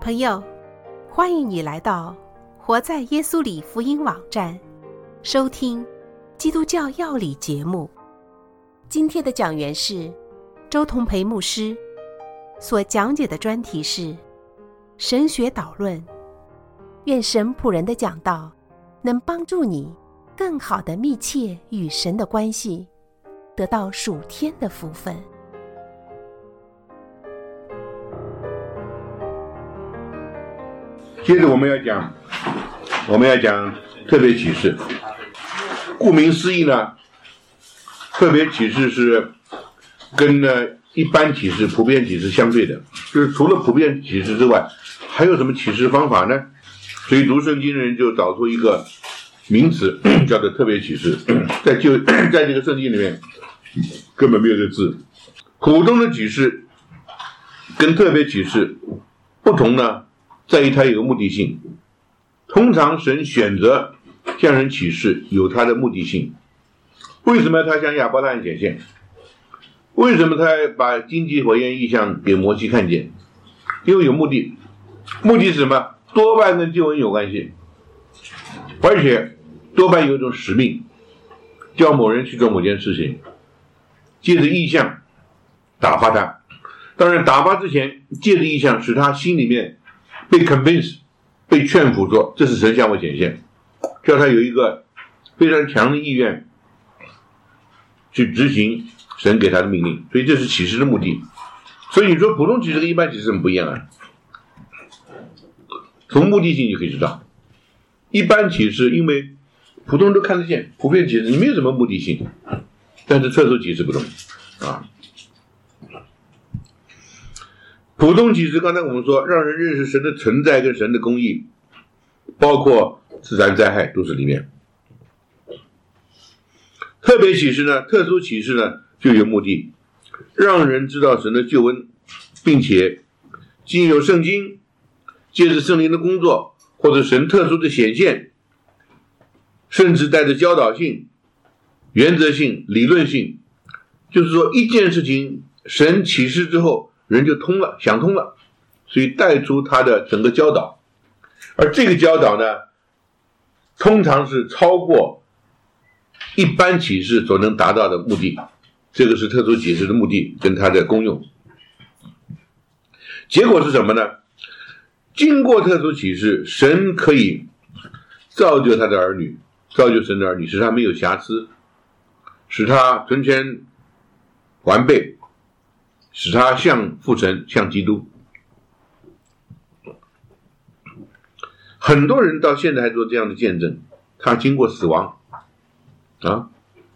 朋友，欢迎你来到活在耶稣里福音网站，收听基督教要理节目。今天的讲员是周同培牧师，所讲解的专题是神学导论。愿神仆人的讲道能帮助你更好地密切与神的关系，得到属天的福分。 接着我们要讲特别启示。顾名思义呢，特别启示是跟一般启示、普遍启示相对的，就是除了普遍启示之外，还有什么启示方法呢？所以读圣经的人就找出一个名词，叫做特别启示。在这个圣经里面根本没有这个字。普通的启示跟特别启示不同呢，在于它有目的性。通常神选择向人启示有他的目的性。为什么他向亚伯拉罕显现？为什么他把荆棘火焰异象给摩西看见？因为有目的。目的是什么？多半跟救恩有关系，而且多半有一种使命，叫某人去做某件事情，借着异象打发他。当然打发之前，借着异象使他心里面被 convince， 被劝服说这是神向我显现，叫他有一个非常强的意愿去执行神给他的命令。所以这是启示的目的。所以你说普通启示跟一般启示很不一样啊，从目的性就可以知道。一般启示因为普通人都看得见，普遍启示你没有什么目的性，但是特殊启示不同啊。普通启示刚才我们说让人认识神的存在跟神的公义，包括自然灾害都是里面。特别启示呢，特殊启示呢，就有目的让人知道神的救恩，并且经由圣经，借着圣灵的工作，或者神特殊的显现，甚至带着教导性、原则性、理论性，就是说一件事情神启示之后人就通了，想通了，所以带出他的整个教导。而这个教导呢，通常是超过一般启示所能达到的目的。这个是特殊启示的目的跟它的功用。结果是什么呢？经过特殊启示，神可以造就他的儿女，造就神的儿女，使他没有瑕疵，使他纯全完备，使他像父神，像基督。很多人到现在还做这样的见证，他经过死亡啊，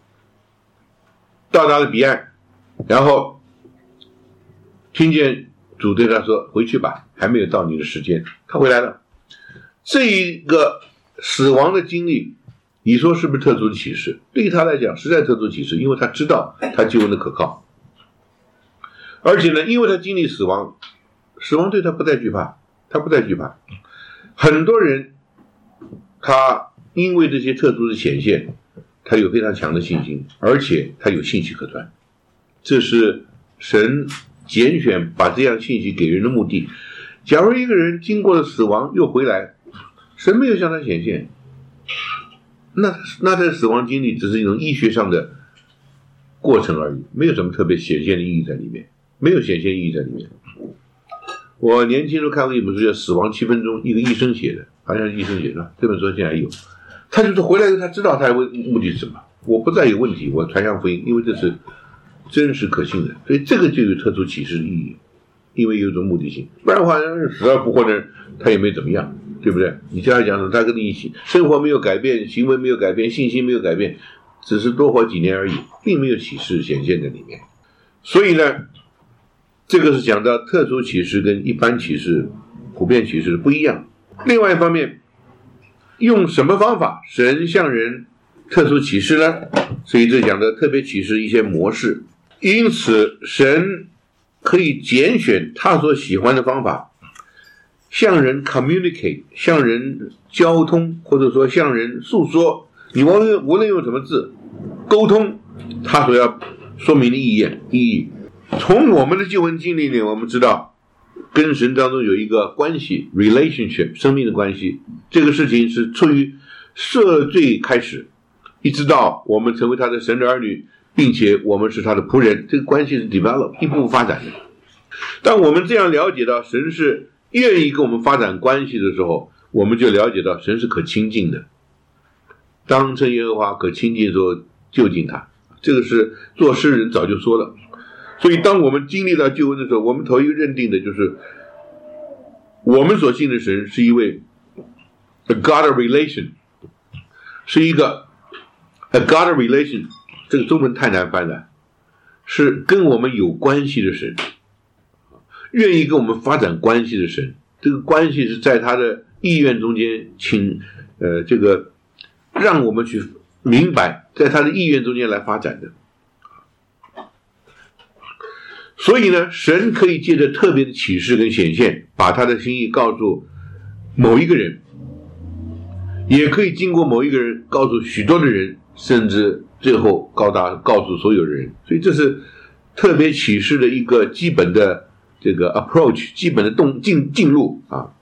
到达了彼岸，然后听见主对他说回去吧，还没有到你的时间，他回来了。这一个死亡的经历，你说是不是特殊的启示？对于他来讲实在特殊启示，因为他知道他救恩的可靠。而且呢，因为他经历死亡，死亡对他不再惧怕，他不再惧怕。很多人他因为这些特殊的显现，他有非常强的信心，而且他有信息可传。这是神拣选把这样信息给人的目的。假如一个人经过了死亡又回来，神没有向他显现，那他的死亡经历只是一种医学上的过程而已，没有什么特别显现的意义在里面，没有显现意义在里面。我年轻时候看过一本书叫《死亡7分钟》，一个医生写的，好像是医生写的，这本书现在有。他就是回来以后他知道他的目的是什么，我不再有问题，我传扬福音，因为这是真实可信的，所以这个就有特殊启示的意义，因为有一种目的性。不然的话死而复活的人他也没怎么样，对不对？你叫他讲说他跟你一起生活没有改变，行为没有改变，信心没有改变，只是多活几年而已，并没有启示显现在里面。所以呢，这个是讲到特殊启示跟一般启示、普遍启示不一样。另外一方面，用什么方法神向人特殊启示呢？所以这讲的特别启示一些模式。因此神可以拣选他所喜欢的方法，向人 communicate， 向人交通，或者说向人诉说，你无论用什么字沟通他所要说明的意义。从我们的救恩经历里我们知道跟神当中有一个关系 relationship 生命的关系，这个事情是出于赦罪开始，一直到我们成为他的神的儿女，并且我们是他的仆人，这个关系是 develop 一步步发展的。当我们这样了解到神是愿意跟我们发展关系的时候，我们就了解到神是可亲近的，当称耶和华可亲近的时候就近他，这个是做诗人早就说了。所以当我们经历到救恩的时候，我们头一个认定的就是我们所信的神是一位 a God of relation， 是一个 a God of relation， 这个中文太难翻了，是跟我们有关系的神，愿意跟我们发展关系的神，这个关系是在他的意愿中间这个让我们去明白在他的意愿中间来发展的。所以呢，神可以借着特别的启示跟显现，把他的心意告诉某一个人，也可以经过某一个人告诉许多的人，甚至最后告诉所有的人。所以这是特别启示的一个基本的这个 approach， 基本的进入啊。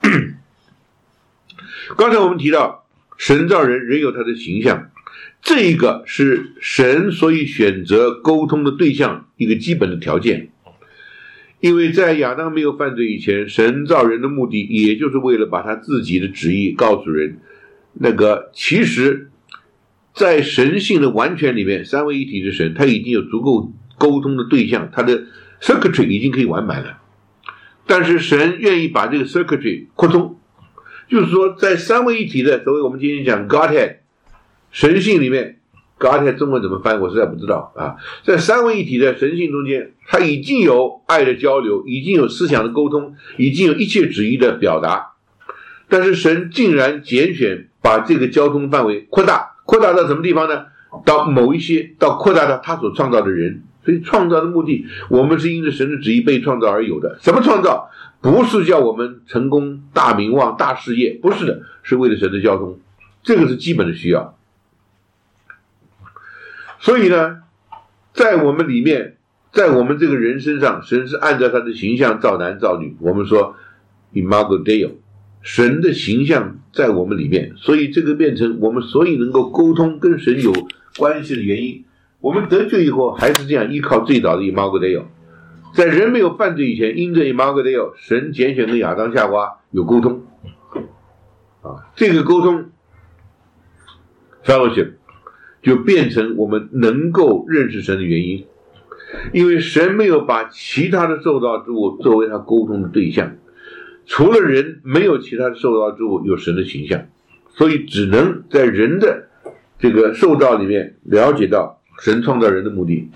刚才我们提到神造人，人有他的形象，这一个是神所以选择沟通的对象一个基本的条件。因为在亚当没有犯罪以前，神造人的目的也就是为了把他自己的旨意告诉人。那个其实在神性的完全里面，三位一体的神他已经有足够沟通的对象，他的 circuitry 已经可以完满了。但是神愿意把这个 circuitry 扩充，就是说在三位一体的所谓我们今天讲 Godhead 神性里面， Godhead 中文怎么翻我实在不知道啊。在三位一体的神性中间，它已经有爱的交流，已经有思想的沟通，已经有一切旨意的表达，但是神竟然拣选把这个交通范围扩大到什么地方呢？到扩大到他所创造的人。所以创造的目的，我们是因着神的旨意被创造而有的。什么创造？不是叫我们成功大名望大事业，不是的，是为了神的交通，这个是基本的需要。所以呢，在我们里面，在我们这个人身上，神是按照他的形象造男造女，我们说 Imago Dei， 神的形象在我们里面，所以这个变成我们所以能够沟通跟神有关系的原因。我们得救以后还是这样依靠最早的 Imago Dei， 在人没有犯罪以前，因着 Imago Dei， 神拣选跟亚当夏娃有沟通这个沟通 fellowship 就变成我们能够认识神的原因。因为神没有把其他的受造之物作为他沟通的对象，除了人没有其他的受造之物有神的形象，所以只能在人的这个受造里面了解到神创造人的目的。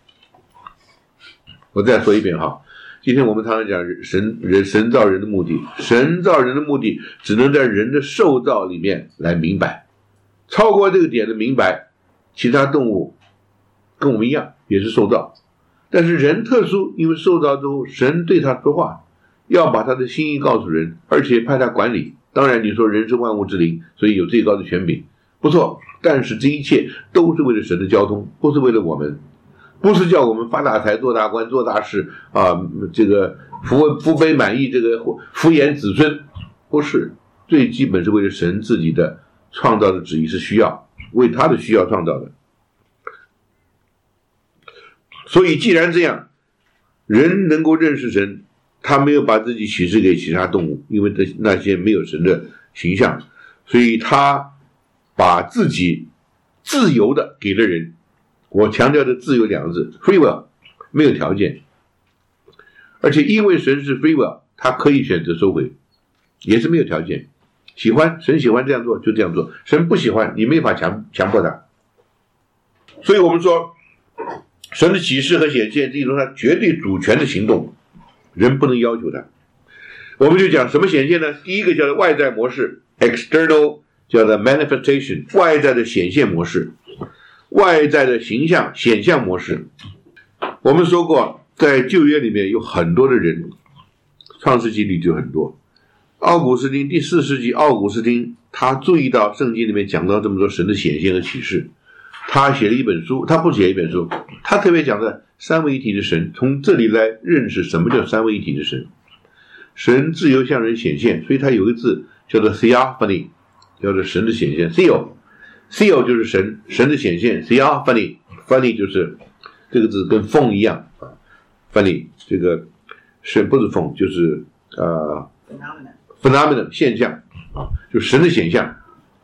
我再说一遍哈，今天我们常常讲神造人的目的，神造人的目的只能在人的受造里面来明白，超过这个点的明白，其他动物跟我们一样也是受造，但是人特殊，因为受造之后神对他说话，要把他的心意告诉人，而且派他管理。当然你说人是万物之灵，所以有最高的权柄，不错，但是这一切都是为了神的交通，不是为了我们，不是叫我们发大财做大官做大事这个福杯满溢，这个福延子孙，不是，最基本是为了神自己的创造的旨意，是需要为他的需要创造的。所以既然这样，人能够认识神，他没有把自己启示给其他动物，因为那些没有神的形象，所以他把自己自由的给了人。我强调的自由两个字 free will， 没有条件，而且因为神是 free will， 他可以选择收回，也是没有条件。神喜欢这样做就这样做，神不喜欢你没法强迫他。所以我们说神的启示和显现是一种他绝对主权的行动，人不能要求他。我们就讲什么显现呢？第一个叫做外在模式 external， 叫做 manifestation， 外在的显现模式，外在的形象显象模式。我们说过在旧约里面有很多的人，创世纪里就很多。奥古斯丁第4世纪，奥古斯丁他注意到圣经里面讲到这么多神的显现和启示，他写了一本书，他不写一本书，他特别讲的三位一体的神，从这里来认识什么叫三位一体的神。 神自由向人显现，所以它有个字叫做 theophany， 叫做神的显现。theo 就是神的显现 ，theophany funny 就是这个字跟风一样啊 ，funny 这个神不是风，就是phenomenon 现象啊，就是神的显象。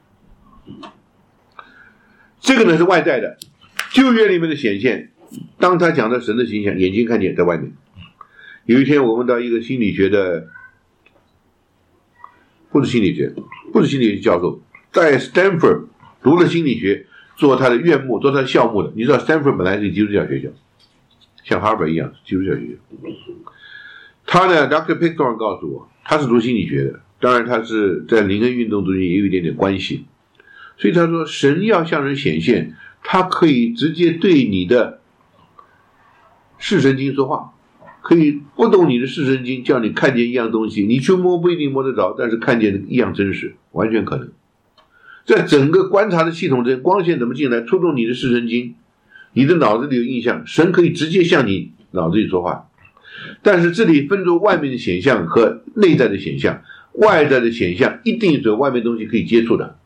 这个呢是外在的，旧约里面的显现，当他讲到神的形象，眼睛看见在外面。有一天我问到一个心理学的，不是心理学教授，在 Stanford 读了心理学，做他的院牧，做他的校牧的。你知道 Stanford 本来是基督教学校，像哈佛一样基督教学校。他呢 Dr. Pickthorn 告诉我，他是读心理学的，当然他是在灵恩运动中间也有一点点关系。所以他说，神要向人显现，他可以直接对你的视神经说话，可以不动你的视神经，叫你看见一样东西，你去摸不一定摸得着，但是看见一样真实，完全可能。在整个观察的系统之间，光线怎么进来，触动你的视神经，你的脑子里有印象，神可以直接向你脑子里说话。但是这里分作外面的显象和内在的显象，外在的显象一定有外面东西可以接触的。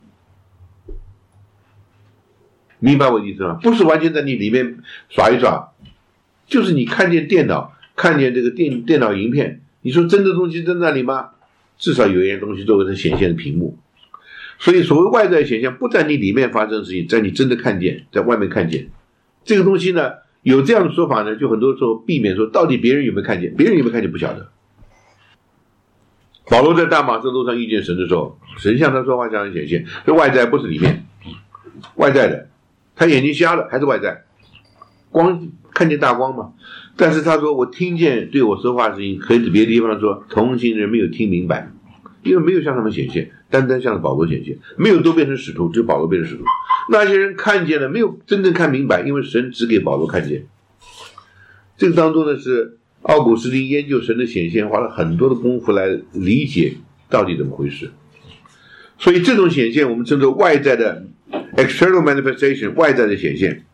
明白我的意思吗？不是完全在你里面耍一耍，就是你看见电脑，看见这个电脑影片，你说真的东西在那里吗？至少有一样东西作为它显现的屏幕。所以所谓外在显象不在你里面发生的事情，在你真的看见，在外面看见。这个东西呢，有这样的说法呢，就很多时候避免说到底别人有没有看见，别人有没有看见不晓得。保罗在大马士路上遇见神的时候，神向他说话，向他显现，这外在不是里面，外在的。他眼睛瞎了还是外在，光看见大光嘛。但是他说我听见对我说话的声音，可以别的地方说同行人没有听明白，因为没有向他们显现，单单向保罗显现，没有都变成使徒，只有保罗变成使徒。那些人看见了，没有真正看明白，因为神只给保罗看见。这个当中呢，是奥古斯丁研究神的显现，花了很多的功夫来理解到底怎么回事。所以这种显现我们称作外在的 external manifestation， 外在的显现。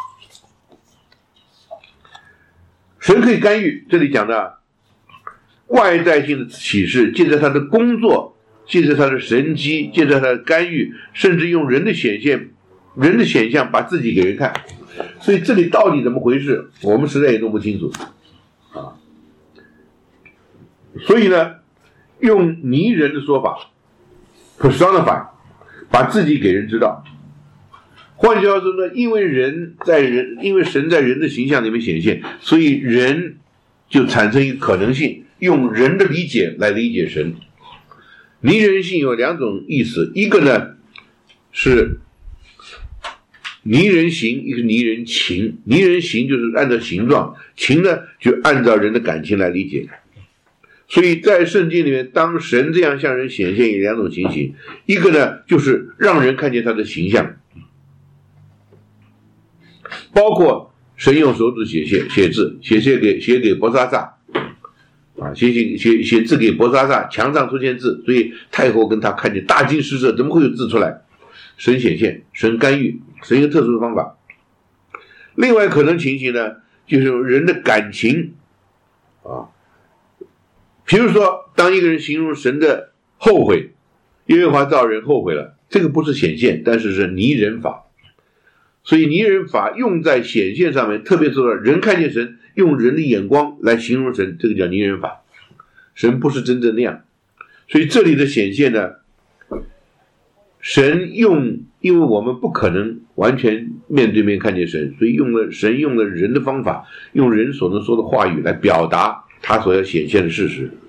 神可以干预，这里讲的外在性的启示，借着他的工作，借着他的神迹，借着他的干预，甚至用人的显象把自己给人看。所以这里到底怎么回事，我们实在也弄不清楚啊。所以呢，用拟人的说法 personify， 把自己给人知道。换句话说呢，因为神在人的形象里面显现，所以人就产生一个可能性，用人的理解来理解神。拟人性有两种意思，一个呢是拟人形，一个拟人情。拟人形就是按照形状，情呢就按照人的感情来理解。所以在圣经里面，当神这样向人显现有两种情形，一个呢就是让人看见他的形象，包括神用手指写字，写给伯沙撒啊，写字给伯沙撒，墙上出现字，所以太后跟他看见大惊失色，怎么会有字出来？神显现，神干预，神用特殊的方法。另外可能情形呢，就是人的感情啊，比如说当一个人形容神的后悔，耶和华造人后悔了，这个不是显现，但是是拟人法。所以拟人法用在显现上面，特别说人看见神，用人的眼光来形容神，这个叫拟人法。神不是真正那样。所以这里的显现呢，因为我们不可能完全面对面看见神，所以神用了人的方法，用人所能说的话语来表达他所要显现的事实。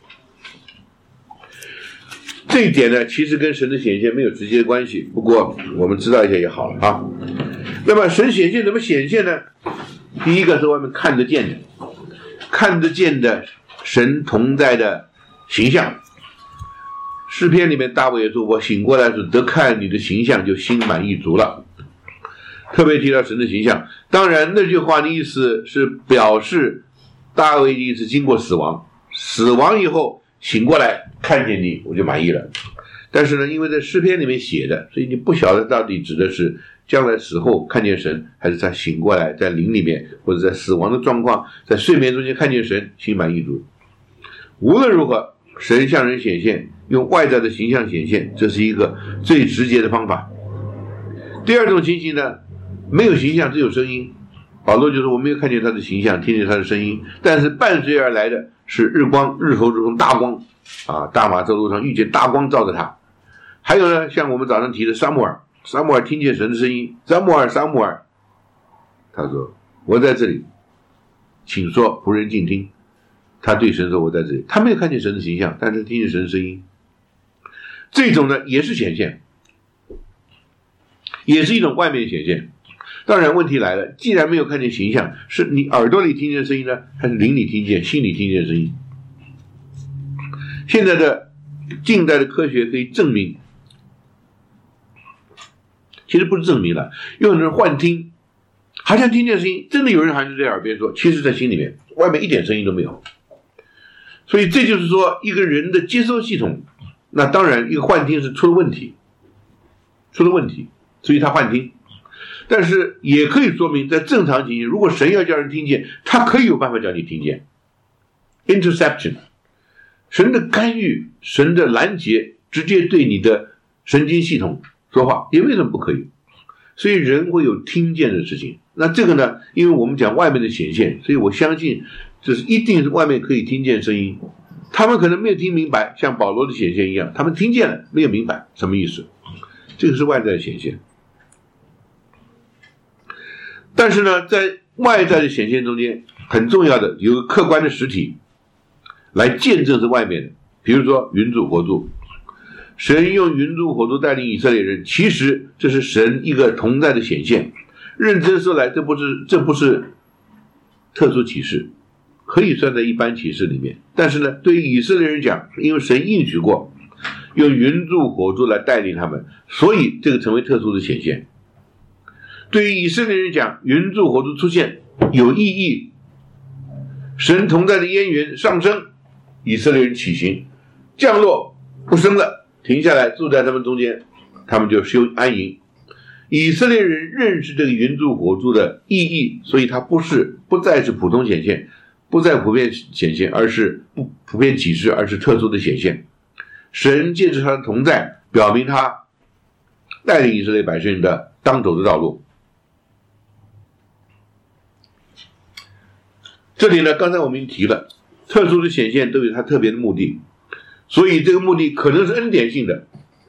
这一点呢，其实跟神的显现没有直接的关系，不过我们知道一下也好了啊。那么神显现怎么显现呢？第一个是外面看得见的神同在的形象。诗篇里面大卫也说，我醒过来时得看你的形象，就心满意足了。特别提到神的形象，当然那句话的意思是表示大卫的意思经过死亡以后醒过来看见你，我就满意了。但是呢，因为在诗篇里面写的，所以你不晓得到底指的是将来死后看见神，还是他醒过来在灵里面，或者在死亡的状况，在睡眠中间看见神，心满意足。 无论如何，神向人显现，用外在的形象显现，这是一个最直接的方法。第二种情形呢，没有形象，只有声音。保罗就说我没有看见他的形象，听见他的声音，但是伴随而来的是日光，日头如同大光啊！大马色路上遇见大光照着他。还有呢，像我们早上提的撒母耳听见神的声音，撒母耳，他说我在这里，请说，仆人静听。他对神说我在这里，他没有看见神的形象，但是听见神的声音。这种呢也是显现，也是一种外面显现。当然问题来了，既然没有看见形象，是你耳朵里听见声音呢，还是灵里听见，心里听见声音？现在的近代的科学可以证明，其实不是证明了，有很多人幻听，好像听见声音，真的有人好像在耳边说，其实在心里面，外面一点声音都没有。所以这就是说，一个人的接收系统，那当然一个幻听是出了问题，所以他幻听。但是也可以说明，在正常情形，如果神要叫人听见，他可以有办法叫你听见。interception， 神的干预，神的拦截，直接对你的神经系统说话，也为什么不可以？所以人会有听见的事情。那这个呢，因为我们讲外面的显现，所以我相信这是一定是外面可以听见声音。他们可能没有听明白，像保罗的显现一样，他们听见了，没有明白什么意思。这个是外在的显现。但是呢，在外在的显现中间，很重要的有个客观的实体来见证是外面的，比如说云柱火柱。神用云柱火柱带领以色列人，其实这是神一个同在的显现。认真说来，这不是特殊启示，可以算在一般启示里面。但是呢，对于以色列人讲，因为神应许过用云柱火柱来带领他们，所以这个成为特殊的显现。对于以色列人讲，云柱火柱出现有意义，神同在的烟云上升，以色列人起行，降落不升了，停下来住在他们中间，他们就休安营。以色列人认识这个云柱火柱的意义，所以它不再是普通显现，不再普遍显现，而是不普遍启示，而是特殊的显现。神借着他的同在，表明他带领以色列百姓的当走的道路。这里呢，刚才我们已经提了，特殊的显现都有它特别的目的，所以这个目的可能是恩典性的，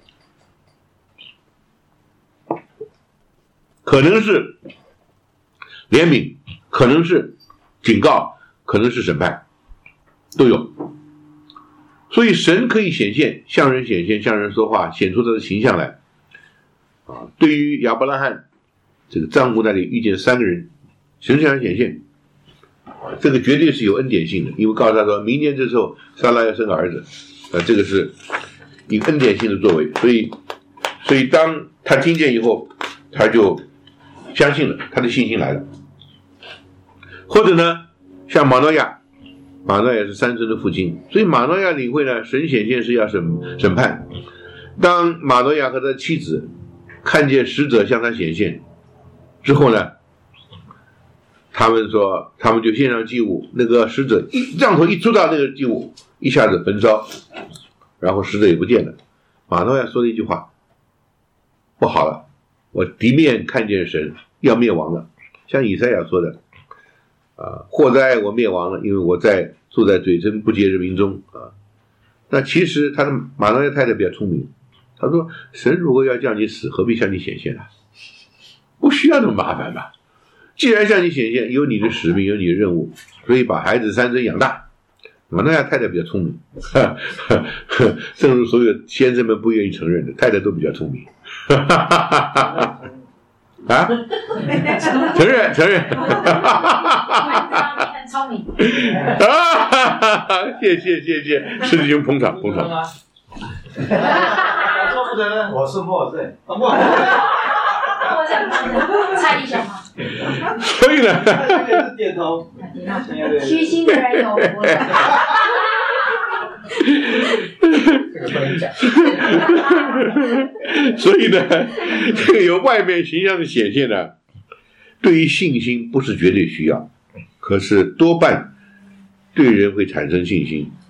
可能是怜悯，可能是警告，可能是审判，都有。所以神可以显现，向人显现，向人说话，显出他的形象来。对于亚伯拉罕这个帐幕那里遇见3个人，神向人显现，这个绝对是有恩典性的，因为告诉他说明年这时候撒拉要生个儿子，这个是一个恩典性的作为。所以当他听见以后，他就相信了，他的信心来了。或者呢，像马诺亚是3孙的父亲，所以马诺亚领会呢，神显现是要审判。当马诺亚和他的妻子看见使者向他显现之后呢，他们就献上祭物，那个使者杖头一出到那个祭物，一下子焚烧，然后使者也不见了。马诺亚说了一句话，不好了，我敌面看见神要灭亡了，像以赛亚说的祸灾我灭亡了，因为我住在嘴唇不洁人民中那其实他的马诺亚太太比较聪明，他说神如果要叫你死，何必向你显现啊？不需要那么麻烦吧？既然向你显现，有你的使命，有你的任务，所以把孩子3孙养大。马诺亚太太比较聪明，正如所有先生们不愿意承认的，太太都比较聪明。承认。 很聪明。 谢谢，师弟兄捧场。 我说不承认，我是默认。 猜一下吗？ 所以呢， 点头。 虚心的人有福的。 所以呢，这个有外面形象的显现呢，对于信心不是绝对需要，可是多半对人会产生信心，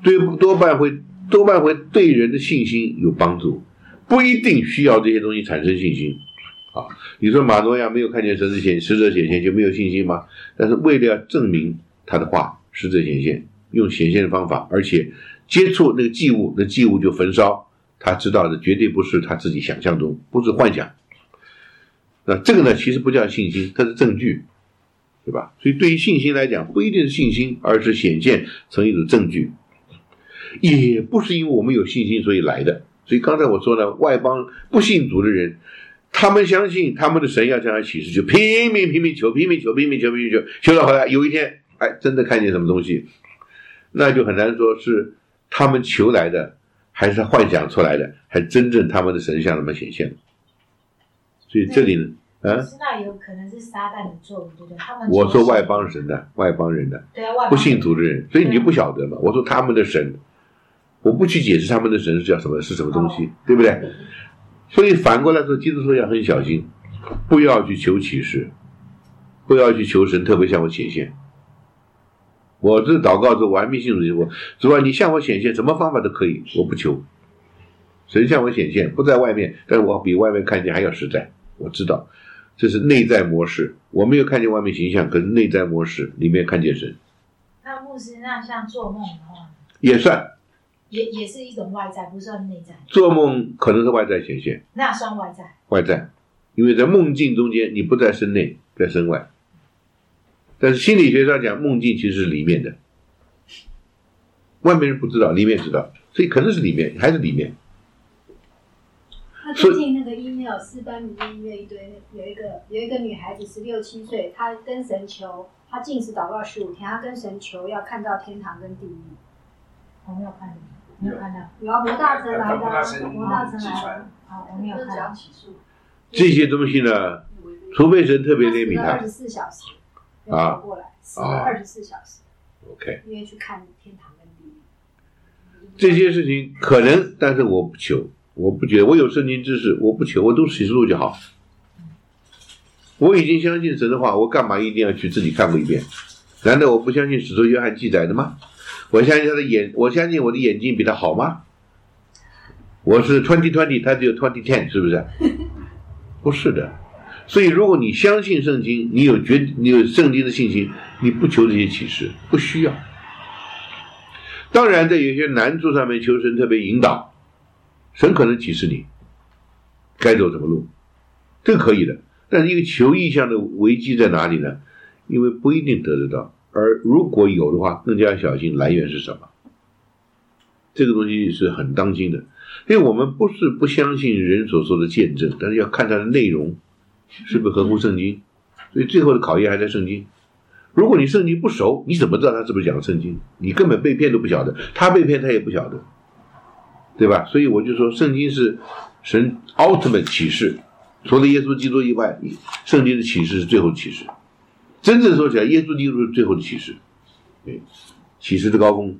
多半会对人的信心有帮助，不一定需要这些东西产生信心。你说马诺亚没有看见使者显现就没有信心吗？但是为了要证明他的话，使者显现，用显现的方法，而且接触那个祭物，那祭物就焚烧，他知道的绝对不是他自己想象中，不是幻想。那这个呢，其实不叫信心，它是证据，对吧？所以对于信心来讲，不一定是信心，而是显现成一种证据，也不是因为我们有信心所以来的。所以刚才我说呢，外邦不信主的人，他们相信他们的神要这样启示，就拼命求，求到后来有一天，真的看见什么东西，那就很难说是他们求来的，还是他幻想出来的，还真正他们的神向他们显现了。所以这里呢， 那有可能是撒旦的作为，对不对？他们我说外邦人的， 对啊， 不信主的人，所以你就不晓得嘛。我说他们的神，我不去解释他们的神是叫什么，是什么东西，对不对？所以反过来说，基督徒要很小心，不要去求启示，不要去求神特别向我显现。我这祷告说，我还没信主，主啊，你向我显现，什么方法都可以，我不求。神向我显现，不在外面，但是我比外面看见还要实在。我知道这是内在模式，我没有看见外面形象，可是内在模式里面看见神。 那牧师，那像做梦的话也算， 也是一种外在，不算内在。 做梦可能是外在显现， 那算外在。 外在，因为在梦境中间，你不在身内，在身外。但是心理学上讲，梦境其实是里面的，外面人不知道，里面知道，所以可能是里面，还是里面。 他最近那个 email 4班名音乐一堆，有一个女孩子16、17岁，她跟神求，她禁食祷告15天，她跟神求要看到天堂跟地狱。 我没有看到，没有看到。 有啊，博大成来的， 好，我没有看到。 这些东西呢，除非神特别怜悯他。 24小时，要跑过来，死了24小时。 OK。 因为去看天堂跟地狱。 这些事情可能，但是我不求。我不觉得我有圣经知识，我不求，我读启示录就好。我已经相信神的话，我干嘛一定要去自己看过一遍？难道我不相信使徒约翰记载的吗？我相信我相信我的眼睛比他好吗？我是2020，他只有2010，是不是？不是的。所以如果你相信圣经，你有圣经的信心，你不求这些启示，不需要。当然在有些难处上面求神特别引导，神可能启示你该走什么路，这个可以的。但是一个求意向的危机在哪里呢？因为不一定得得到，而如果有的话，更加小心来源是什么。这个东西是很当心的，因为我们不是不相信人所说的见证，但是要看它的内容是不是合乎圣经。所以最后的考验还在圣经。如果你圣经不熟，你怎么知道他是不是讲圣经？你根本被骗都不晓得，他被骗他也不晓得，对吧？所以我就说，圣经是神 ultimate 启示，除了耶稣基督以外，圣经的启示是最后的启示。真正说起来，耶稣基督是最后的启示，对，启示的高峰。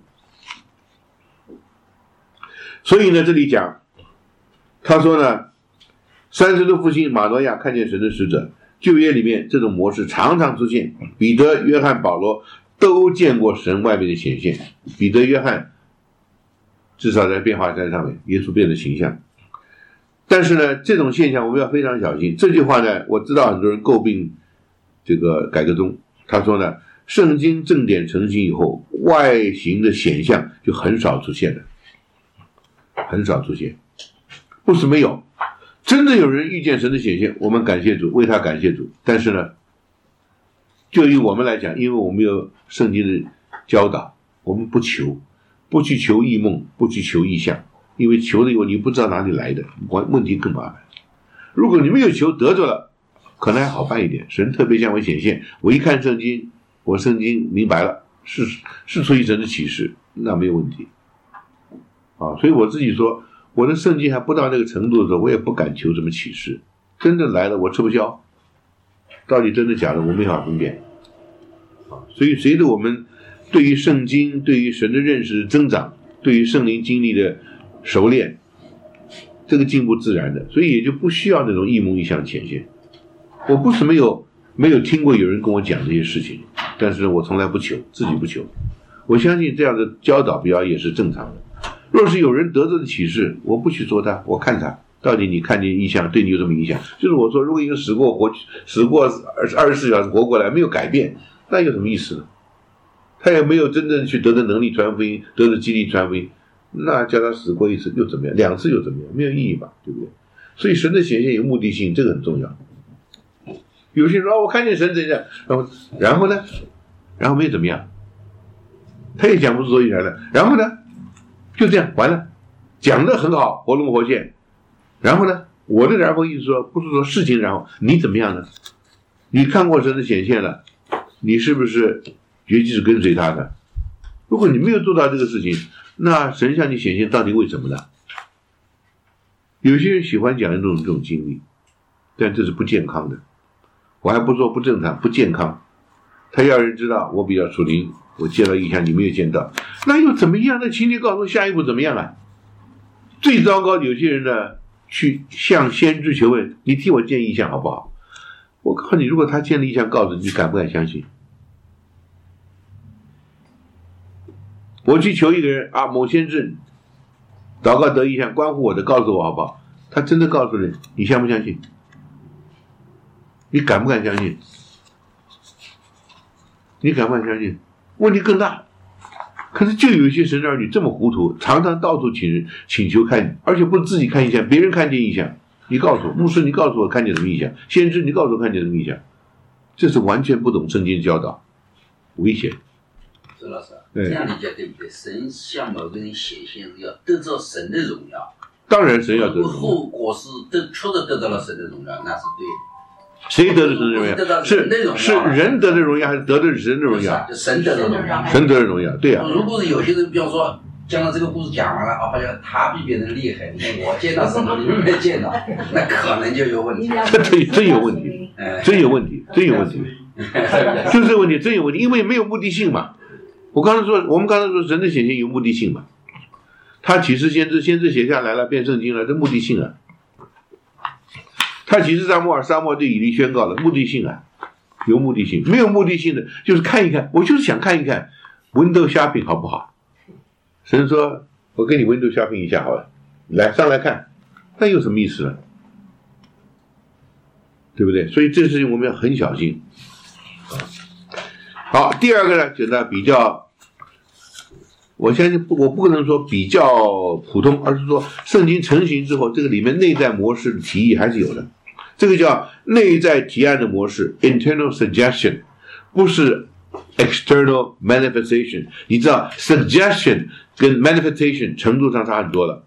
所以呢，这里讲，他说呢，30的复兴，马诺亚看见神的使者。旧约里面这种模式常常出现，彼得、约翰、保罗都见过神外面的显现。彼得、约翰至少在变化山上面，耶稣变的形象。但是呢，这种现象我们要非常小心。这句话呢，我知道很多人诟病这个改革宗，他说呢，圣经正典成型以后，外形的显象就很少出现了，很少出现，不是没有。真的有人遇见神的显现，我们感谢主，为他感谢主。但是呢，就以我们来讲，因为我们有圣经的教导，我们不求，不去求异梦，不去求异象，因为求的以后你不知道哪里来的，问题更麻烦。如果你没有求得着了，可能还好办一点，神特别向我显现，我一看圣经，我圣经明白了，是出于神的启示，那没有问题啊。所以我自己说，我的圣经还不到那个程度的时候，我也不敢求什么启示。真的来了，我吃不消，到底真的假的，我没法分辨。所以随着我们对于圣经、对于神的认识的增长，对于圣灵经历的熟练，这个进步自然的，所以也就不需要那种异梦异象显现。我不是没有听过有人跟我讲这些事情，但是我从来不求，自己不求。 我相信这样的教导比较也是正常的。若是有人得这个启示，我不去说他，我看他到底你看见异象对你有什么影响？就是我说，如果一个死过24小时活过来没有改变，那有什么意思呢？他也没有真正去得的能力传福音，得的激励传福音，那叫他死过一次又怎么样？2次又怎么样？没有意义吧，对不对？所以神的显现有目的性，这个很重要。有些人说我看见神怎样，然后呢？然后没有怎么样，他也讲不出所以然来。然后呢？就这样完了，讲得很好，活龙活现。然后呢？我的然后意思说，不是说事情然后你怎么样呢？你看过神的显现了，你是不是决志跟随他的？如果你没有做到这个事情，那神向你显现到底为什么呢？有些人喜欢讲这种经历，但这是不健康的。我还不说不正常，不健康。他要人知道我比较属灵，我见到异象你没有见到，那又怎么样呢？请你告诉我下一步怎么样啊？最糟糕，有些人呢去向先知求问，你替我见异象好不好？我告诉你，如果他见了异象告诉你，你敢不敢相信？我去求一个人啊，某先知祷告得异象，关乎我的，告诉我好不好？他真的告诉你，你相不相信？你敢不敢相信？你敢不敢相信？问题更大。可是就有一些神的儿女这么糊涂，常常到处请求看，而且不是自己看异象，别人看见异象，你告诉我，牧师你告诉我看见什么异象，先知你告诉我看见什么异象，这是完全不懂圣经教导，危险。 周老师，这样理解对不对？神向某个人显现要得到神的荣耀， 当然神要得荣耀， 后果是确实得到了神的荣耀，那是对的。 谁得的神的荣耀？是人得的荣耀，还是得的神的荣耀？ 神得的荣耀， 神得的荣耀，对呀。 如果是有些人，比方说，将来这个故事讲完了，好像他比别人厉害，你看我见到神了，你们没见到，那可能就有问题。 真有问题，真有问题，真有问题，就是这个问题，真有问题，因为没有目的性嘛。我们刚才说神的显现有目的性嘛，他启示先知写下来了，变圣经了，这目的性啊。他启示撒母耳对以利宣告了，目的性啊，有目的性。没有目的性的，就是看一看，我就是想看一看 Windows shopping 好不好？神说，我给你 Windows shopping 一下好了，来上来看，那有什么意思呢？对不对？所以这个事情我们要很小心。好，第二个呢，简单比较。我相信我不可能说比较普通，而是说圣经成型之后，这个里面内在模式的提议还是有的。这个叫内在提案的模式 internal suggestion， 不是 external manifestation。 你知道 suggestion 跟 manifestation 程度上差很多了。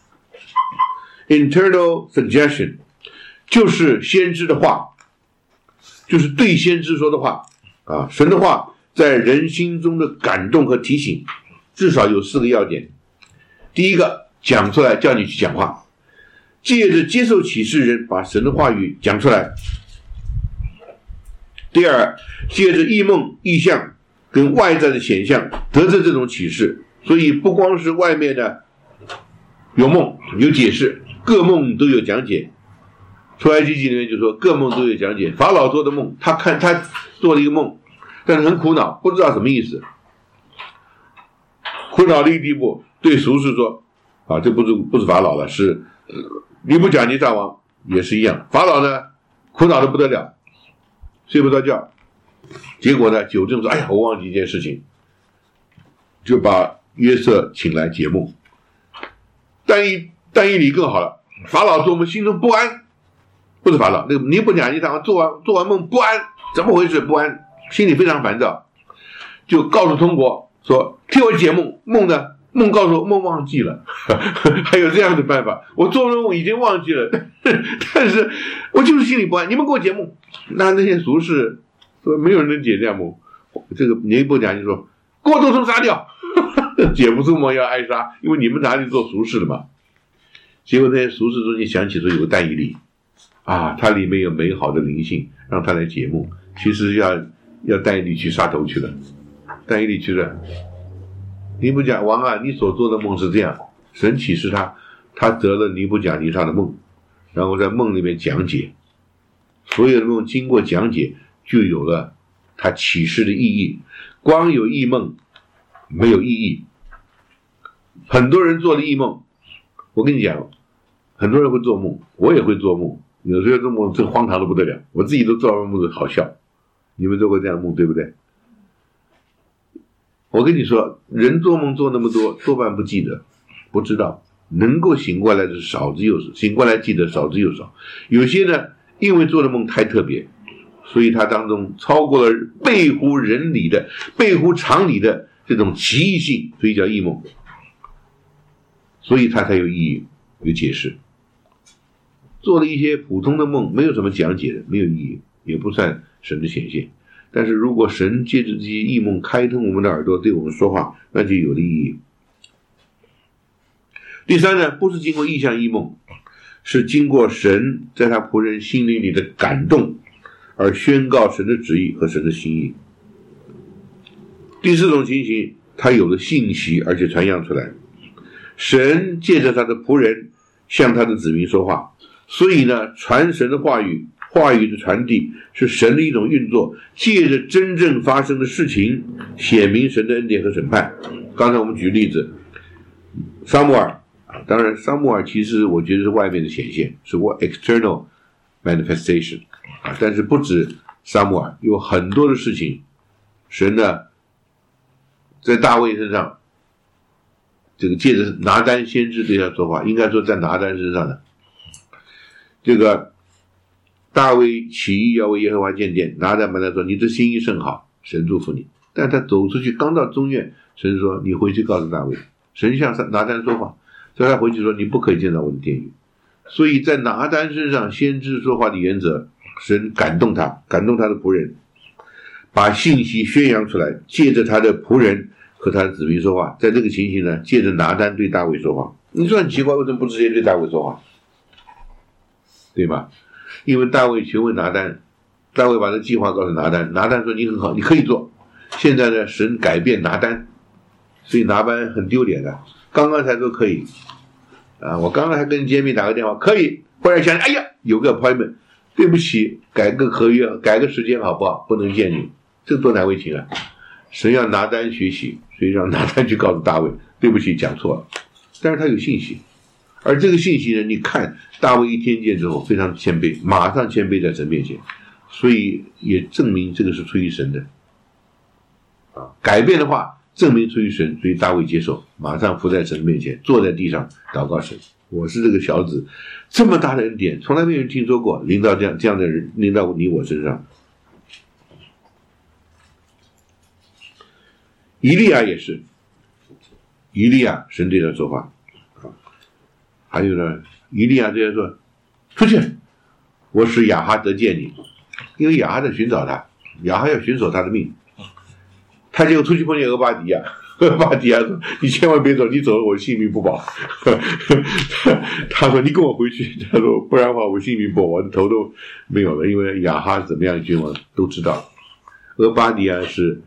internal suggestion 就是先知的话，就是对先知说的话啊，神的话在人心中的感动和提醒，至少有4个要点。第一个，讲出来叫你去讲话，借着接受启示人把神的话语讲出来。第二，借着异梦异象跟外在的显象得知这种启示，所以不光是外面的有梦有解释，各梦都有讲解。出埃及记里面就说各梦都有讲解。法老做的梦，他做了一个梦，但是很苦恼，不知道什么意思，苦恼的一个地步，对俗士说啊，这不是法老了，是尼布甲尼撒王也是一样。法老呢苦恼的不得了，睡不着觉，结果呢纠正说，哎呀，我忘记一件事情，就把约瑟请来解梦。但以理更好了，法老做梦心中不安，不是法老，那个尼布甲尼撒王做完梦不安，怎么回事？不安，心里非常烦躁，就告诉通国说，替我解梦。梦呢？梦告诉我梦忘记了，还有这样的办法，我做梦已经忘记了，但是我就是心里不安，你们给我解梦。那些俗士说没有人能解这样梦，这个尼布甲尼说给我都通杀掉，解不出梦要挨杀，因为你们哪里做俗事的嘛。结果那些俗士中间想起说有个但以理啊，他里面有美好的灵性，让他来解梦，其实要但以理去杀头去了。但以理去了，尼布甲王啊，你所做的梦是这样，神启示他得了尼布甲尼撒的梦，然后在梦里面讲解，所有的梦经过讲解就有了他启示的意义。光有异梦没有意义。很多人做了异梦，我跟你讲，很多人会做梦，我也会做梦，有时候做梦这荒唐的不得了，我自己都做完梦好笑。你们做过这样的梦对不对？我跟你说，人做梦做那么多，多半不记得，不知道，能够醒过来的少之又少，醒过来记得少之又少。有些呢，因为做的梦太特别，所以它当中超过了背乎人理的、背乎常理的这种奇异性，所以叫异梦，所以它才有意义、有解释。做了一些普通的梦，没有什么讲解的，没有意义，也不算神的显现。但是如果神借着这些异梦开通我们的耳朵，对我们说话，那就有了意义。第三呢，不是经过异象异梦，是经过神在他仆人心灵里的感动而宣告神的旨意和神的心意。第四种情形，他有了信息，而且传扬出来。神借着他的仆人向他的子民说话，所以呢，传神的话语，话语的传递是神的一种运作，借着真正发生的事情显明神的恩典和审判。刚才我们举例子，撒母耳，当然撒母耳其实我觉得是外面的显现，是 external manifestation， 但是不止撒母耳，有很多的事情神呢在大卫身上，这个借着拿单先知对他说话，应该说在拿单身上的这个大卫起意要为耶和华建殿，拿单跟他说，你这心意甚好，神祝福你。但他走出去刚到中院，神说你回去告诉大卫，神向拿单说话，所以他回去说你不可以见到我的殿宇。所以在拿单身上先知说话的原则，神感动他，感动他的仆人，把信息宣扬出来，借着他的仆人和他的子民说话。在这个情形呢，借着拿单对大卫说话。你说很奇怪，为什么不直接对大卫说话？对吧？因为大卫询问拿单，大卫把这计划告诉拿单，拿单说你很好，你可以做。现在呢，神改变拿单，所以拿单很丢脸的。刚刚才说可以我刚刚还跟杰米打个电话，可以，忽然想哎呀有个 appointment， 对不起，改个合约，改个时间好不好？不能见你，这多难为情啊！神要拿单学习，所以让拿单去告诉大卫，对不起，讲错了。但是他有信息，而这个信息呢，你看大卫一听见之后非常谦卑，马上谦卑在神面前，所以也证明这个是出于神的改变的话证明出于神，所以大卫接受，马上伏在神面前，坐在地上祷告神，我是这个小子，这么大的恩典从来没有人听说过，临到这样的人，临到你我身上。以利亚也是，以利亚神对他说话还有呢，以利亚对他说出去，我使亚哈得见你，因为亚哈在寻找他，亚哈要寻索他的命，他就出去碰见俄巴底亚，俄巴底亚说你千万别走，你走了我性命不保他说你跟我回去，他说不然的话我性命不保，我的头都没有了，因为亚哈怎么样君王都知道，俄巴底亚是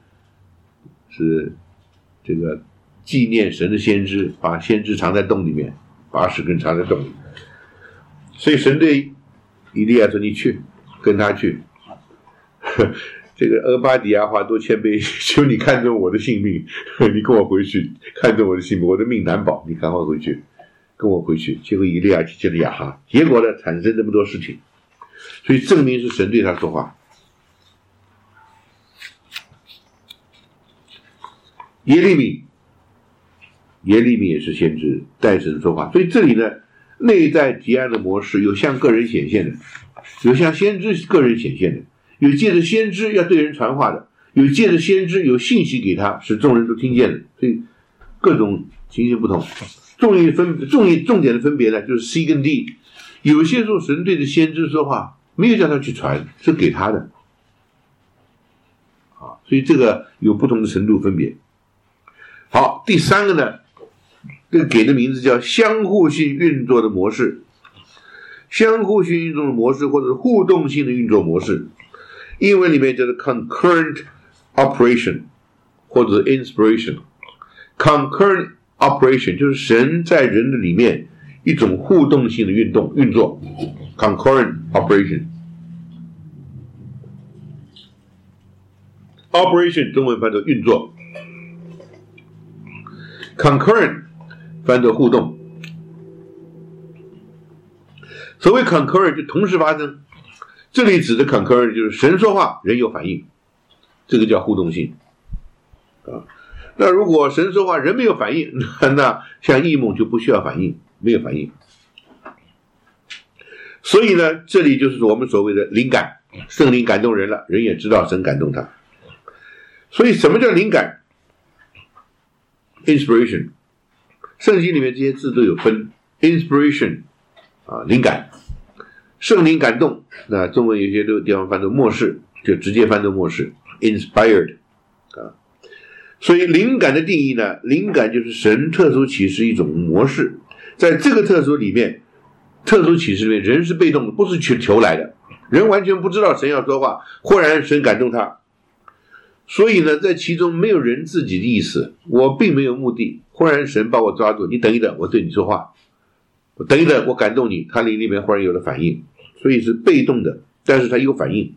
这个纪念神的先知，把先知藏在洞里面，把10根藏在洞里，所以神对以利亚说你去跟他去这个俄巴底亚话多谦卑，求你看中我的性命，你跟我回去，看中我的性命，我的命难保，你赶快回去跟我回去。结果以利亚去见了亚哈，结果呢产生这么多事情，所以证明是神对他说话。耶利米也是先知，代神说话，所以这里呢，内在提案的模式有向个人显现的，有向先知个人显现的，有借着先知要对人传话的，有借着先知有信息给他，使众人都听见的，所以各种情形不同。重点的分别呢，就是 C 跟 D。有些时候神对着先知说话，没有叫他去传，是给他的所以这个有不同的程度分别。好，第三个呢，这个给的名字叫相互性运作的模式。相互性运作的模式或者是互动性的运作模式，英文里面叫做 concurrent operation 或者 inspiration。concurrent operation 就是神在人的里面一种互动性的运作 concurrent operation 中文翻作运作， concurrent 翻作互动。所谓 concurrent 就同时发生，这里指的 concurrent 就是神说话，人有反应，这个叫互动性啊。那如果神说话，人没有反应，那像异梦就不需要反应，没有反应。所以呢，这里就是我们所谓的灵感，圣灵感动人了，人也知道神感动他。所以什么叫灵感 ？inspiration， 圣经里面这些字都有分 inspiration 啊，灵感，圣灵感动。那中文有些地方翻作默示，就直接翻作默示 inspired 啊。所以灵感的定义呢，灵感就是神特殊启示一种模式，在这个特殊启示里面，人是被动的，不是求来的，人完全不知道神要说话，忽然神感动他。所以呢，在其中没有人自己的意思，我并没有目的，忽然神把我抓住，你等一等，我对你说话，我等一等，我感动你，他灵里面忽然有了反应，所以是被动的，但是他有反应，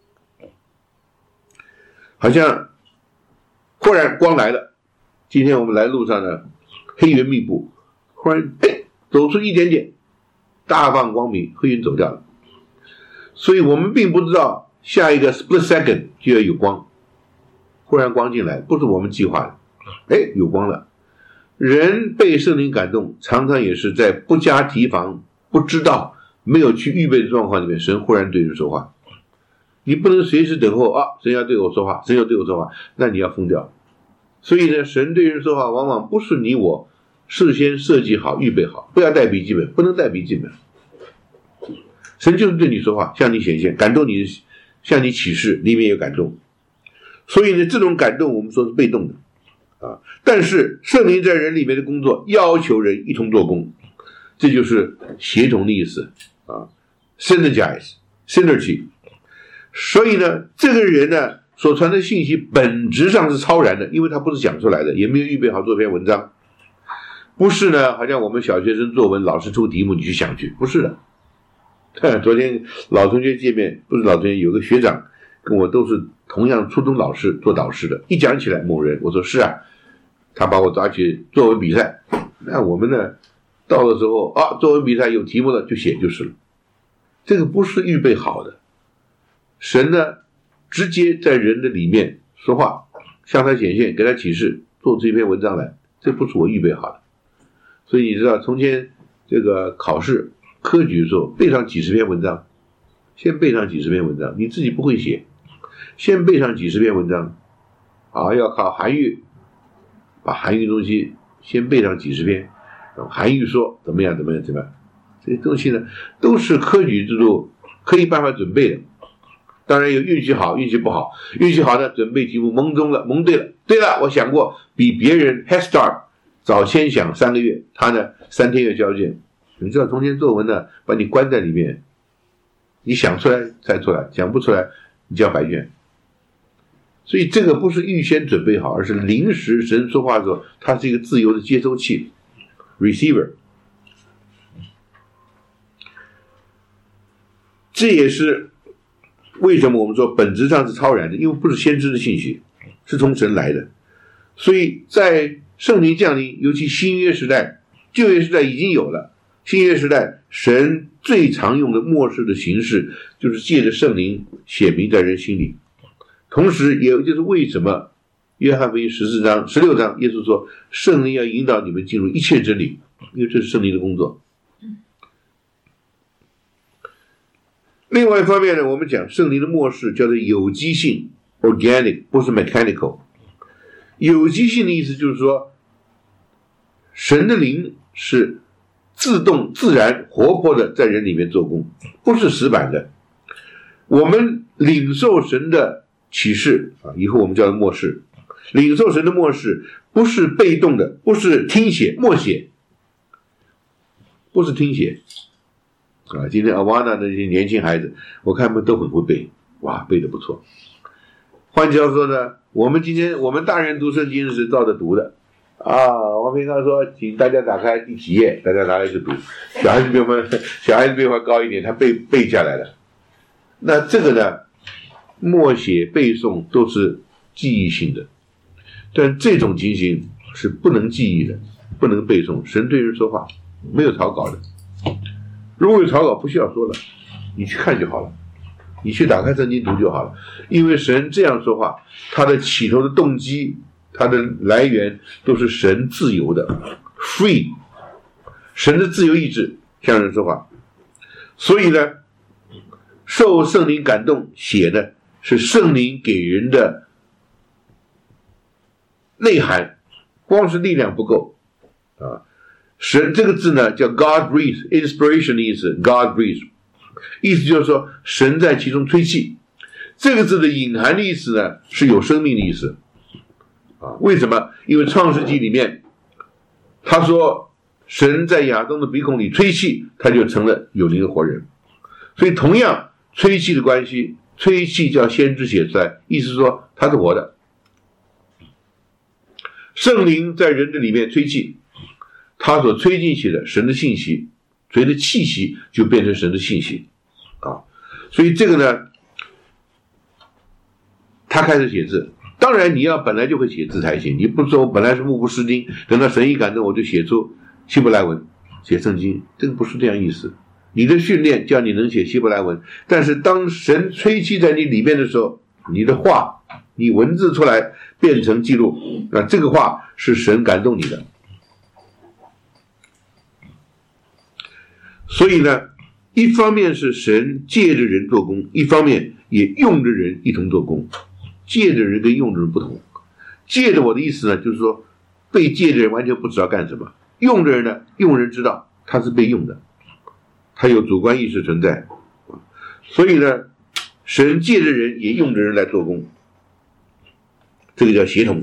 好像忽然光来了。今天我们来路上呢，黑云密布，忽然走出一点点，大放光明，黑云走掉了。所以我们并不知道下一个 split second 就要有光，忽然光进来，不是我们计划的，有光了。人被圣灵感动，常常也是在不加提防、不知道、没有去预备的状况里面，神忽然对人说话。你不能随时等候啊，神要对我说话，神要对我说话，那你要疯掉。所以呢，神对人说话往往不是你我事先设计好、预备好，不要带笔记本，不能带笔记本。神就是对你说话，向你显现，感动你，向你启示，里面有感动。所以呢，这种感动我们说是被动的啊。但是圣灵在人里面的工作，要求人一同做工，这就是协同的意思啊 ，synergy。所以呢，这个人呢所传的信息本质上是超然的，因为他不是讲出来的，也没有预备好做篇文章，不是呢，好像我们小学生作文老师出题目你去想去，不是的。昨天老同学见面，不是老同学，有个学长跟我都是同样初中老师做导师的，一讲起来某人，我说是啊，他把我抓去作文比赛，那我们呢到的时候啊，作文比赛有题目了就写就是了，这个不是预备好的。神呢直接在人的里面说话，向他显现，给他启示，做出一篇文章来，这不是我预备好的。所以你知道从前这个考试科举的时候背上几十篇文章，先背上几十篇文章，你自己不会写，先背上几十篇文章啊，要考韩愈，把韩愈东西先背上几十篇，韩愈说怎么样，这些东西呢都是科举制度可以办法准备的。当然有运气好运气不好，运气好的准备题目蒙中了，蒙对了，我想过比别人 head start 早先想3个月，他呢3天就交卷。你知道从前作文呢把你关在里面，你想出来再出来，想不出来你交白卷。所以这个不是预先准备好，而是临时神说话的时候，它是一个自由的接收器 receiver。 这也是为什么我们说本质上是超然的，因为不是先知的信息，是从神来的。所以在圣灵降临，尤其新约时代，旧约时代已经有了，新约时代神最常用的默示的形式就是借着圣灵显明在人心里。同时也就是为什么约翰福音16章耶稣说圣灵要引导你们进入一切真理，因为这是圣灵的工作。另外一方面呢，我们讲圣灵的默示叫做有机性 organic， 不是 mechanical。 有机性的意思就是说神的灵是自动自然活泼的在人里面做工，不是死板的。我们领受神的启示啊，以后我们叫做默示，领受神的默示不是被动的，不是听写默写，不是听写啊。今天阿瓦纳的那些年轻孩子，我看他们都很会背，哇，背得不错。换句话说呢，我们大人读圣经是照着读的啊。我平常说请大家打开第几页，大家拿来就读。小孩子比我们高一点，他背下来了。那这个呢，默写背诵都是记忆性的，但这种情形是不能记忆的，不能背诵。神对人说话没有草稿的，如果有草稿不需要说了，你去看就好了，你去打开圣经读就好了。因为神这样说话，他的起头的动机，他的来源都是神自由的 free， 神的自由意志向人说话。所以呢，受圣灵感动写的是圣灵给人的内涵，光是力量不够啊。神这个字呢叫 God breathe， inspiration 的意思 God breathe， 意思就是说神在其中吹气。这个字的隐含的意思呢是有生命的意思啊。为什么？因为创世纪里面他说神在亚当的鼻孔里吹气，他就成了有灵的活人。所以同样吹气的关系，吹气叫先知写出来，意思说他是活的。圣灵在人的里面吹气，他所吹进去的神的信息，随着气息就变成神的信息啊。所以这个呢，他开始写字。当然你要本来就会写字才行，你不说我本来是目不识丁，等到神一感动我就写出希伯来文写圣经，这个不是这样意思。你的训练叫你能写希伯来文，但是当神吹气在你里面的时候，你的话你文字出来变成记录，那这个话是神感动你的。所以呢，一方面是神借着人做工，一方面也用着人一同做工。借着人跟用着人不同，借着我的意思呢，就是说被借的人完全不知道干什么，用的人呢，用人知道他是被用的，他有主观意识存在。所以呢，神借着人也用着人来做工，这个叫协同。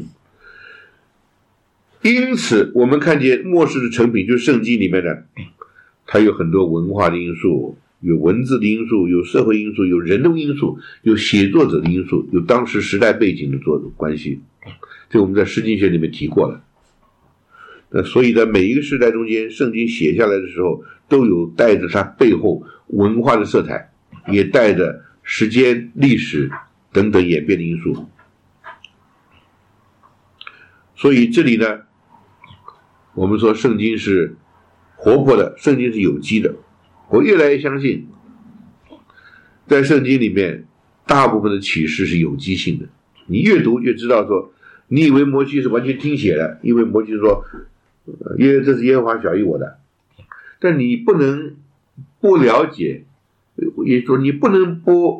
因此我们看见末世的成品，就是圣经里面呢，它有很多文化的因素，有文字的因素，有社会因素，有人的因素，有写作者的因素，有当时时代背景的关系。这我们在诗经学里面提过了。那所以在每一个时代中间，圣经写下来的时候，都有带着它背后文化的色彩，也带着时间、历史等等演变的因素。所以这里呢，我们说圣经是活泼的，圣经是有机的。我越来越相信，在圣经里面大部分的启示是有机性的。你越读越知道说，你以为摩西是完全听写的，因为摩西说这是耶和华晓谕我的，但你不能不了解，也说你不能不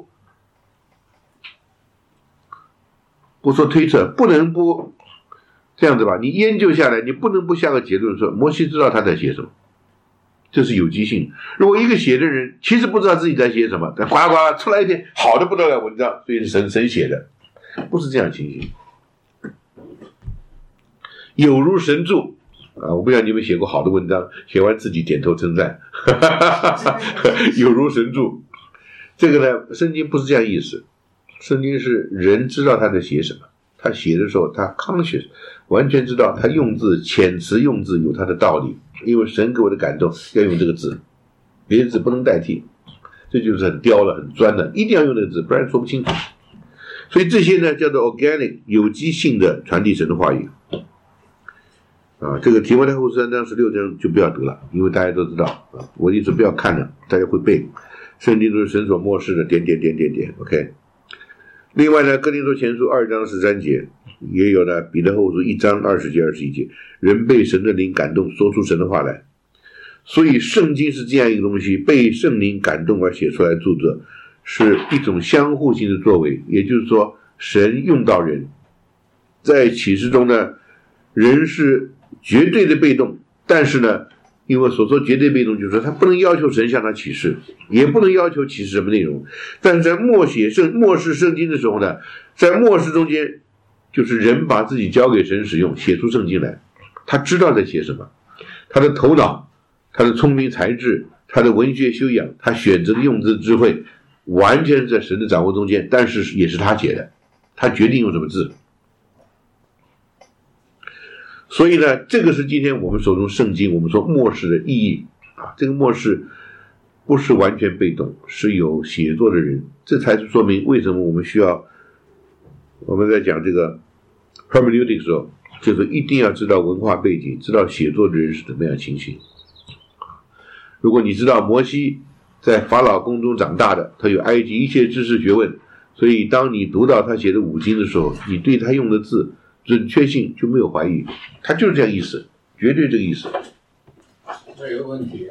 说推测，不能不这样子吧，你研究下来，你不能不下个结论说摩西知道他在写什么，这是有机性。如果一个写的人其实不知道自己在写什么，但呱啦呱啦出来一篇好的不得了文章，所以是神写的，不是这样情形。有如神助啊！我不知道你们写过好的文章，写完自己点头称赞，有如神助。这个呢，圣经不是这样意思，圣经是人知道他在写什么，他写的时候他 conscious 完全知道他用字遣词用字有他的道理，因为神给我的感动要用这个字，别的字不能代替，这就是很刁了很专的，一定要用这个字，不然说不清楚。所以这些呢叫做 organic 有机性的传递神的话语啊。这个提摩太后书3章16章就不要读了，因为大家都知道啊，我一直不要看了，大家会背，圣经都是神所默示的点 OK。 另外呢，哥林多前书2章13节也有呢，彼得后书1章20节21节，人被神的灵感动说出神的话来。所以圣经是这样一个东西，被圣灵感动而写出来的著作，是一种相互性的作为，也就是说神用到人。在启示中呢，人是绝对的被动，但是呢，因为所说绝对被动，就是说他不能要求神向他启示，也不能要求启示什么内容。但是在默示圣经的时候呢，在默示中间，就是人把自己交给神使用，写出圣经来，他知道在写什么，他的头脑，他的聪明才智，他的文学修养，他选择的用字智慧，完全在神的掌握中间，但是也是他写的，他决定用什么字。所以呢，这个是今天我们手中圣经我们说默示的意义啊。这个默示不是完全被动，是有写作的人，这才是说明为什么我们需要，我们在讲这个 hermeneutics 的时候， 就是一定要知道文化背景，知道写作的人是怎么样情形。如果你知道摩西在法老宫中长大的，他有埃及一切知识学问，所以当你读到他写的五经的时候，你对他用的字准确性就没有怀疑，他就是这样意思，绝对这个意思。 那有个问题啊，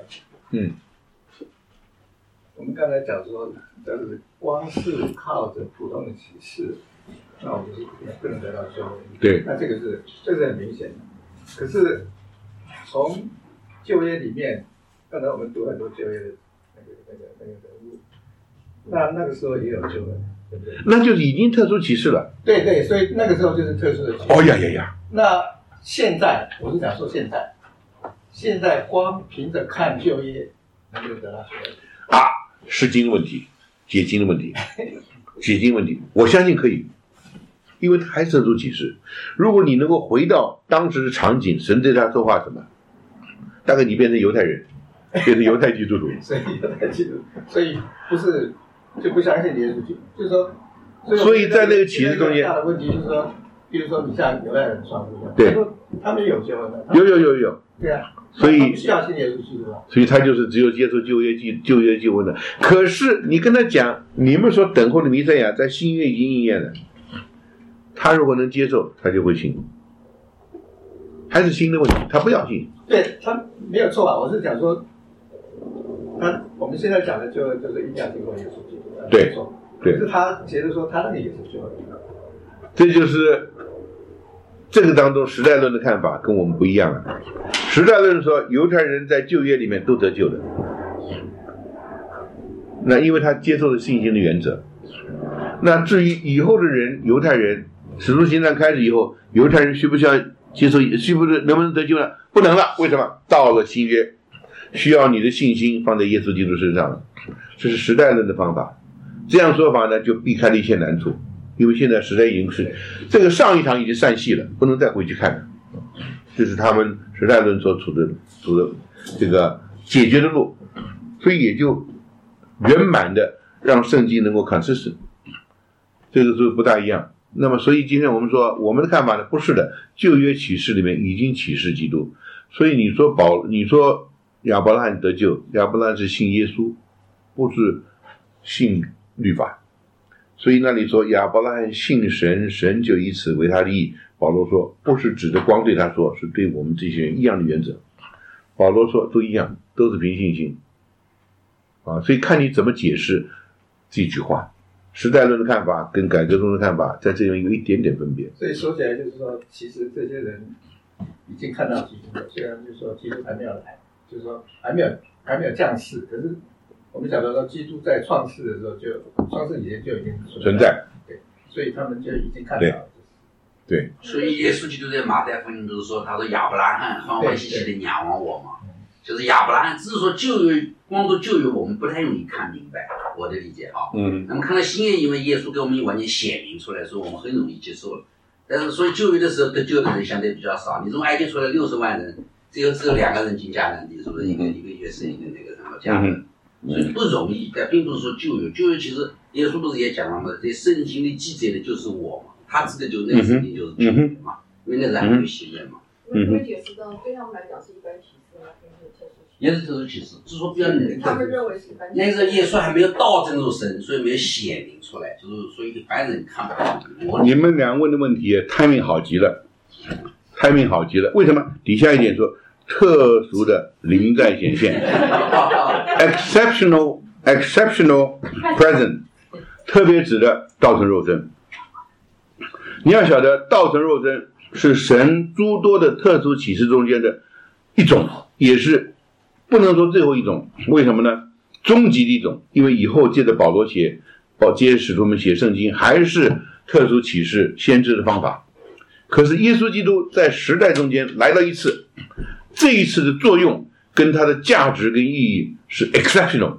我们刚才讲说，但是光是靠着普通的启示，那我们是不能得到救恩。 对， 那这是很明显的。可是从旧约里面，刚才我们读很多旧约的那个人物，那个时候也有救恩，对不对？ 那就是已经特殊启示了。 对对，所以那个时候就是特殊的启示。 哦呀呀呀！ 那现在我是讲说现在光凭着看旧约能不能得到救恩啊？释经的问题，解经的问题，解经问题，我相信可以，因为他还是特殊启示。如果你能够回到当时的场景，神对他说话什么，大概你变成犹太人，变成犹太基督徒。 所以犹太基督徒，所以不是就不相信耶稣基督，就是说， 所以在那个启示中间， 大的问题就是说，比如说你像犹太人传福音， 对， 他们有救恩的， 有， 对啊。 所以不需要信耶稣基督啊， 所以他就是只有接受旧约救恩的。可是你跟他讲，你们所等候的弥赛亚在新约已经应验了，他如果能接受，他就会信。还是新的问题，他不要信。 对，他没有错啊，我是讲说，我们现在讲的就是一定要经过耶稣基督， 对， 可是他觉得说他那个也是救恩， 这就是这个当中时代论的看法跟我们不一样了。时代论说犹太人在旧约里面都得救的，那因为他接受了信心的原则。那至于以后的人，犹太人使徒行传开始以后，犹太人需不需要接受，能不能得救呢？不能了。为什么？到了新约，需要你的信心放在耶稣基督身上了。这是时代论的方法。这样说法呢，就避开了一些难处，因为现在时代已经是这个上一堂已经散戏了，不能再回去看了。这是他们时代论所处的这个解决的路，所以也就圆满的让圣经能够 consistent， 这个是不大一样。那么所以今天我们说我们的看法呢，不是的，旧约启示里面已经启示基督，所以你说亚伯拉罕得救，亚伯拉罕是信耶稣，不是信律法，所以那里说亚伯拉罕信神，神就以此为他的义。保罗说不是指的光对他说，是对我们这些人一样的原则。保罗说都一样，都是凭信心啊，所以看你怎么解释这句话。时代论的看法跟改革宗的看法在这里有一点点分别。 所以说起来就是说，其实这些人已经看到基督了，虽然就是说基督还没有来，就是说还没有降世，可是我们晓得说基督在创世的时候创世以前就已经存在，对，所以他们就已经看到了。 对， 所以耶稣基督在马太福音不是说，他说亚伯拉罕欢欢喜喜的仰望我嘛，就是亚伯拉罕只是说光读旧约我们不太容易看明白，我的理解哈。那么看到新约，因为耶稣给我们完全显明出来，所以我们很容易接受了。但是所以旧约的时候得救的人相对比较少，你从埃及出来60万人，只有2个人进迦南地，是不是？一个约瑟，一个那个什么迦南，所以不容易。但并不是说旧约其实耶稣不是也讲了吗？这圣经里记载的就是我嘛。他指的就是那个圣经，就是旧约嘛，因为那是还没有新约嘛。 可以解释到，对他们来讲是一般启示吗？ 也是特殊启示，只是说比较他们认为是一般启示。 那个耶稣还没有道正入神，所以没有显明出来，就是所以一般人看不到。 你们俩问的问题 timing 好极了 ，timing 好极了。为什么？底下一点说特殊的临在显现，exceptional present， 特别指的道成肉身。你要晓得，道成肉身是神诸多的特殊启示中间的一种，也是不能说最后一种。为什么呢？终极的一种，因为以后接着保罗接着使徒们写圣经，还是特殊启示先知的方法。可是耶稣基督在时代中间来了一次，这一次的作用跟它的价值跟意义是 exceptional，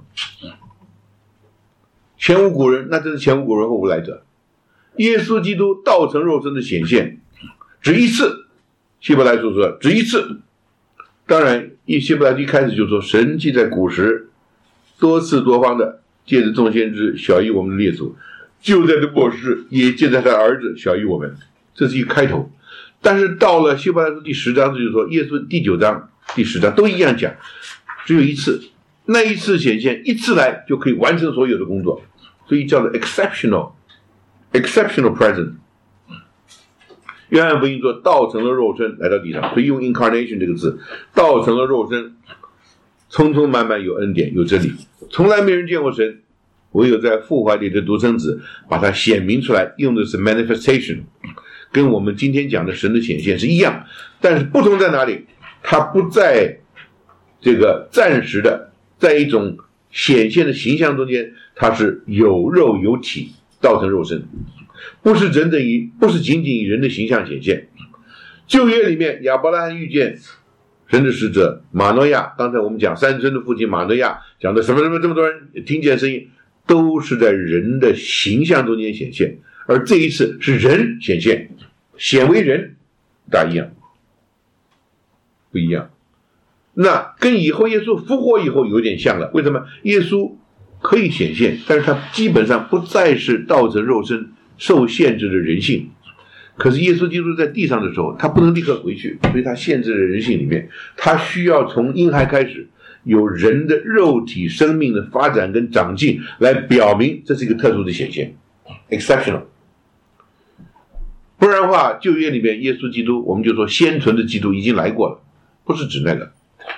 前无古人，那真是前无古人后无来者。耶稣基督道成肉身的显现只一次，希伯来书说只一次。当然希伯来书一开始就说神既在古时多次多方的借着众先知晓谕我们的列祖，就在这末世也借着他的儿子晓谕我们，这是一个开头。 但是到了希伯来书第10章，就是说耶稣第9章、第10章都一样讲，只有一次，那一次显现，一次来就可以完成所有的工作，所以叫做 exceptional presence。约翰福音说道成了肉身来到地上，所以用 incarnation 这个字，道成了肉身，匆匆慢慢有恩典有真理，从来没人见过神，唯有在父怀里的独生子把它显明出来，用的是 manifestation， 跟我们今天讲的神的显现是一样，但是不同在哪里？它不在这个暂时的，在一种显现的形象中间，它是有肉有体，道成肉身，不是仅仅以人的形象显现。旧约里面亚伯拉罕遇见神的使者马诺亚，刚才我们讲三孙的父亲马诺亚讲的什么这么多人听见声音，都是在人的形象中间显现，而这一次是人显现，显为人，大一样不一样。那跟以后耶稣复活以后有点像了，为什么？耶稣可以显现，但是他基本上不再是道成肉身受限制的人性，可是耶稣基督在地上的时候，他不能立刻回去，所以他限制了人性里面，他需要从婴孩开始有人的肉体生命的发展跟长进，来表明这是一个特殊的显现 exceptional。 不然的话，旧约里面耶稣基督，我们就说先存的基督已经来过了，不是指那个。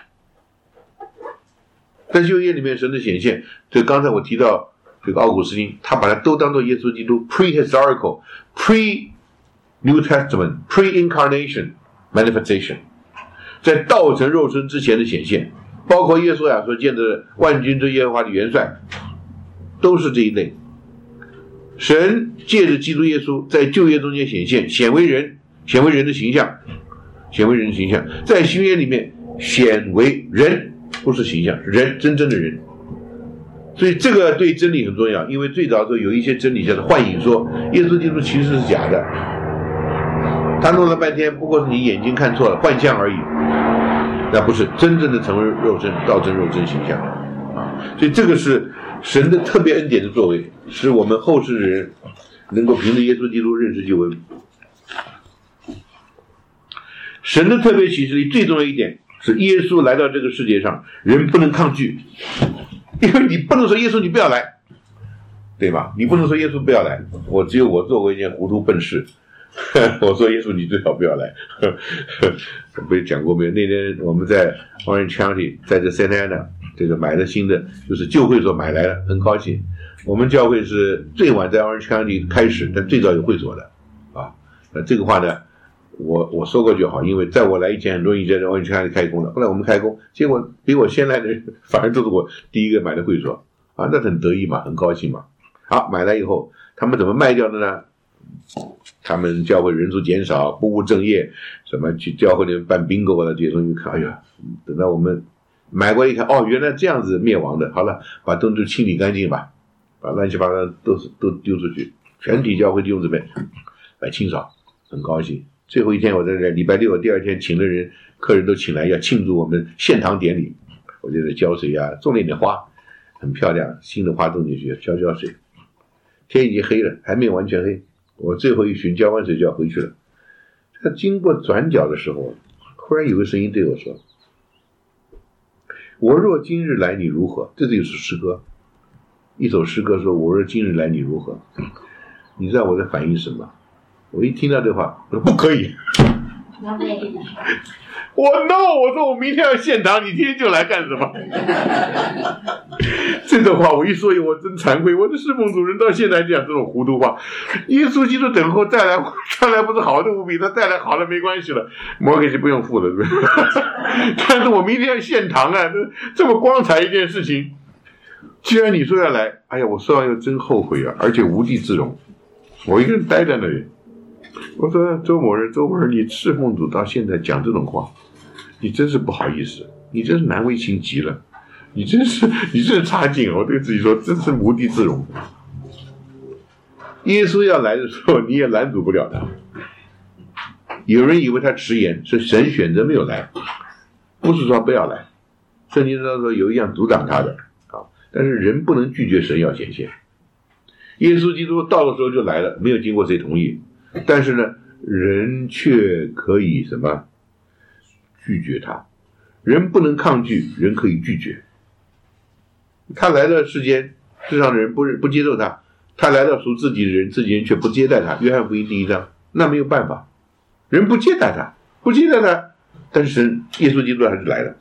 在旧约里面神的显现，这刚才我提到这个奥古斯丁，他把它都当作耶稣基督 prehistorical pre-New Testament pre-incarnation manifestation， 在道成肉身之前的显现，包括耶稣亚所见的万军之耶和华的元帅，都是这一类。神借着基督耶稣在旧约中间显现，显为人的形象，在新约里面显为人，不是形象，是人，真正的人。所以这个对真理很重要，因为最早的时候有一些真理叫做幻影说，耶稣基督其实是假的，他弄了半天不过是你眼睛看错了，幻象而已，那不是真正的成为肉身，道成肉身形象啊。所以这个是神的特别恩典的作为，使我们后世的人能够凭着耶稣基督认识救恩。神的特别启示里最重要一点是耶稣来到这个世界上，人不能抗拒，因为你不能说耶稣你不要来，对吧？你不能说耶稣不要来，只有我做过一件糊涂笨事，我说耶稣你最好不要来。我不是讲过没有？那天我们在 Orange County， 在这 Santa Ana 这个买了新的，就是旧会所买来了，很高兴。我们教会是最晚在 Orange County 开始，但最早有会所的啊。这个话呢，我说过就好，因为在我来以前，很多人已经在 Orange County 开工了。后来我们开工，结果比我先来的人反而都是我第一个买的会所啊，那很得意嘛，很高兴嘛。好，买来以后，他们怎么卖掉的呢？他们教会人数减少，不务正业，什么去教会里面办 bingo 啊，这些东西看，哎呀，等到我们买过一看，哦，原来这样子灭亡的。好了，把东西清理干净吧，把乱七八糟都丢出去，全体教会弟兄姊妹来清扫，很高兴。最后一天我在这，礼拜六第二天请了人，客人都请来要庆祝我们献堂典礼，我就在浇水啊，种了一点花，很漂亮，新的花种进去，浇水。天已经黑了，还没有完全黑，我最后一巡浇完水就要回去了。他经过转角的时候，忽然有个声音对我说：“我若今日来，你如何？”这是一首诗歌，一首诗歌说：“我若今日来，你如何？”你知道我在反应什么？我一听到这话，我说不可以。我说我明天要献堂，你今天就来干什么？这种话我一说，我真惭愧，我的侍奉主任到现在讲这种糊涂话。耶稣基督等候再来不是好的无比，他再来好了没关系了，摩给是不用付的，但是我明天要献堂啊，这么光彩一件事情，既然你说要来，哎呀，我说完又真后悔啊，而且无地自容，我一个人待在那里。我说周某人，你侍奉主到现在讲这种话，你真是不好意思，你真是难为情极了，你真是差劲，我对自己说，真是无地自容。耶稣要来的时候，你也拦阻不了他。有人以为他迟延，是神选择没有来，不是说不要来。圣经上说有一样阻挡他的啊，但是人不能拒绝神要显现。耶稣基督到的时候就来了，没有经过谁同意。但是呢， 人却可以什么拒绝他。人不能抗拒，人可以拒绝。他来到世间，世上的人不接受他，他来到属自己的人，自己人却不接待他。约翰福音第1章，那没有办法，人不接待他，但是神耶稣基督还是来了。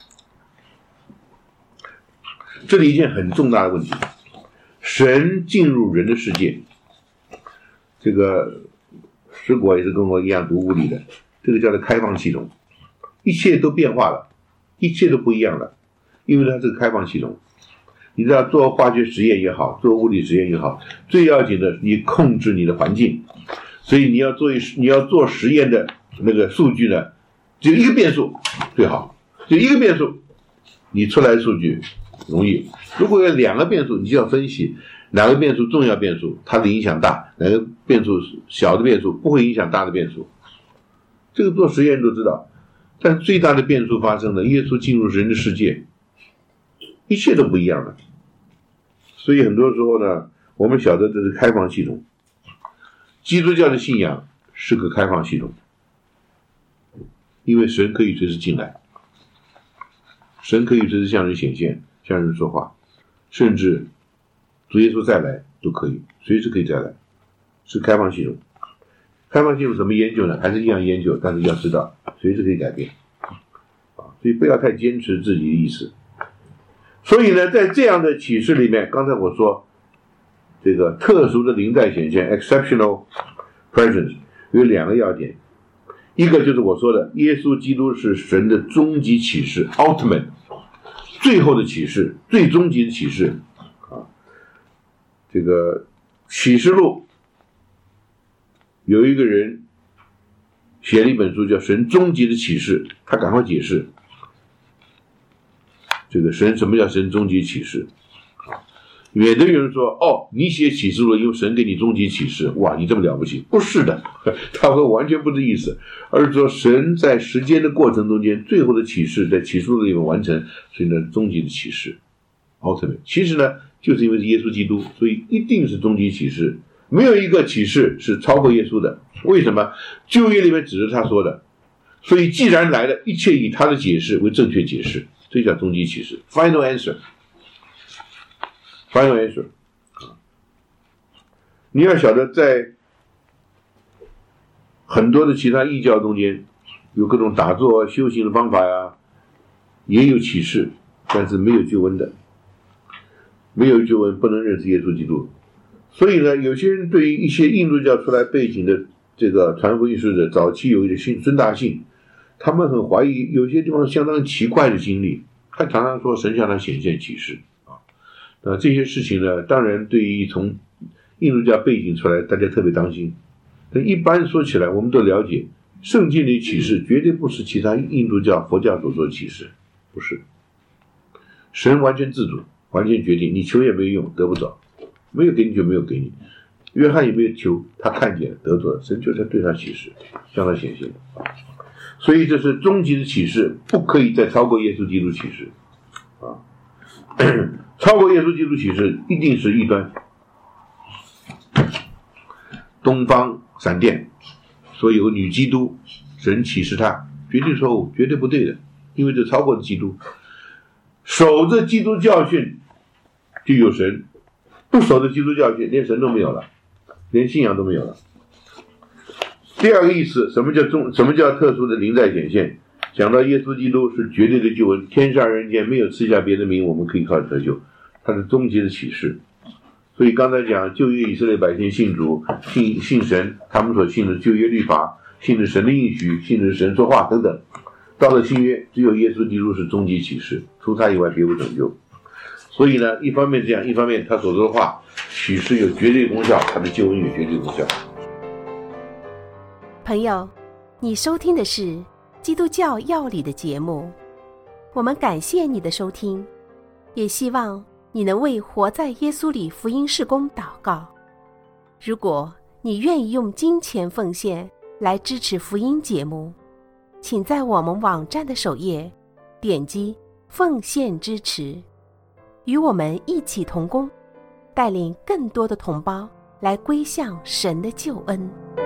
这里一件很重大的问题，神进入人的世界，这个石果也是跟我一样读物理的，这个叫做开放系统，一切都变化了，一切都不一样了，因为它是个开放系统。你知道做化学实验也好，做物理实验也好，最要紧的你控制你的环境，所以你要做实验的那个数据呢，只有一个变数最好，就一个变数，你出来的数据容易。如果有2个变数，你就要分析哪个变数重要变数，它的影响大，哪个变数小的变数不会影响大的变数。这个做实验都知道。但最大的变数发生了，耶稣进入人的世界，一切都不一样了。所以很多时候呢，我们晓得这是开放系统。基督教的信仰是个开放系统，因为神可以随时进来，神可以随时向人显现，向人说话，甚至主耶稣再来都可以，随时可以再来，是开放系统。开放系统怎么研究呢？还是一样研究，但是要知道随时可以改变，所以不要太坚持自己的意思。所以呢，在这样的启示里面，刚才我说这个特殊的临在显现 exceptional presence 有2个要点，一个就是我说的耶稣基督是神的终极启示 ultimate 最后的启示，最终极的启示这个启示录有一个人写了一本书叫神终极的启示，他赶快解释这个神，什么叫神终极启示。有的人说你写启示录因为神给你终极启示，哇你这么了不起，不是的，他会完全不是意思，而是说神在时间的过程中间最后的启示在启示录里面完成，所以呢终极的启示 ultimate 其实呢就是因为是耶稣基督，所以一定是终极启示，没有一个启示是超过耶稣的。为什么？旧约里面只是他说的，所以既然来了，一切以他的解释为正确解释，这叫终极启示 final answer。 你要晓得，在很多的其他异教中间有各种打坐修行的方法呀，也有启示，但是没有救恩的，没有救恩不能认识耶稣基督。所以呢，有些人对于一些印度教出来背景的这个传福音使者，早期有一点孙大信，他们很怀疑有些地方相当奇怪的经历，他常常说神向他显现启示这些事情呢，当然对于从印度教背景出来大家特别当心。但一般说起来，我们都了解圣经里启示绝对不是其他印度教佛教所说的启示，不是，神完全自主，完全决定，你求也没有用，得不着，没有给你就没有给你。约翰也没有求，他看见得着了，神就在对他启示，向他显现。所以这是终极的启示，不可以再超过耶稣基督启示超过耶稣基督启示一定是异端，东方闪电说有个女基督，神启示他，绝对错误，绝对不对的，因为这超过了基督。守着基督教训就有神，不守着基督教训连神都没有了，连信仰都没有了。第二个意思，什么叫特殊的临在显现？讲到耶稣基督是绝对的救恩，天上人间没有赐下别的名我们可以靠得救，他是终极的启示。所以刚才讲旧约以色列百姓信主，信神，他们所信的旧约律法，信的神的应许，信的神说话等等。到了新约，只有耶稣基督是终极启示，除他以外别无拯救。所以呢，一方面这样，一方面他所说的话启示有绝对功效，他的救恩有绝对功效。 朋友，你收听的是基督教要理的节目，我们感谢你的收听，也希望你能为活在耶稣里福音事工祷告。如果你愿意用金钱奉献来支持福音节目，请在我们网站的首页点击奉献支持，与我们一起同工，带领更多的同胞来归向神的救恩。